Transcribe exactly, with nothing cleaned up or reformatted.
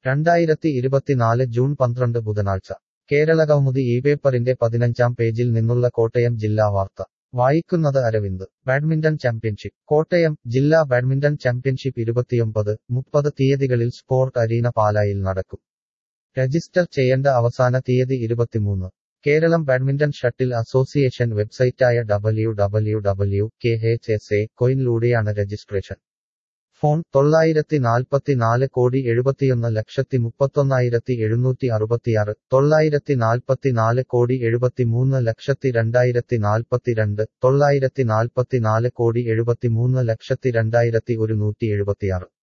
രണ്ടായിരത്തി ഇരുപത്തിനാല് ജൂൺ പന്ത്രണ്ട് ബുധനാഴ്ച കേരളകൗമുദി ഈ പേപ്പറിന്റെ പതിനഞ്ചാം പേജിൽ നിന്നുള്ള കോട്ടയം ജില്ലാ വാർത്ത വായിക്കുന്നത് അരവിന്ദ്. ബാഡ്മിന്റൺ ചാമ്പ്യൻഷിപ്പ് കോട്ടയം ജില്ലാ ബാഡ്മിന്റൺ ചാമ്പ്യൻഷിപ്പ് ഇരുപത്തിയൊമ്പത്, മുപ്പത് തീയതികളിൽ സ്പോർട് അരീന പാലായിൽ നടക്കും. രജിസ്റ്റർ ചെയ്യേണ്ട അവസാന തീയതി ഇരുപത്തിമൂന്ന്. കേരളം ബാഡ്മിന്റൺ ഷട്ടിൽ അസോസിയേഷൻ വെബ്സൈറ്റായ W W W dot K H S A കോയിനിലൂടെയാണ് രജിസ്ട്രേഷൻ. ഫോൺ തൊള്ളായിരത്തി നാൽപ്പത്തിനാല് കോടി എഴുപത്തിയൊന്ന് ലക്ഷത്തി മുപ്പത്തൊന്നായിരത്തി എഴുന്നൂറ്റി അറുപത്തിയാറ്, തൊള്ളായിരത്തി നാൽപ്പത്തിനാല് കോടി എഴുപത്തിമൂന്ന് ലക്ഷത്തി രണ്ടായിരത്തി നാൽപ്പത്തിരണ്ട്, തൊള്ളായിരത്തി നാൽപ്പത്തിനാല് കോടി എഴുപത്തിമൂന്ന് ലക്ഷത്തി രണ്ടായിരത്തി ഒരുന്നൂറ്റി എഴുപത്തിയാറ്.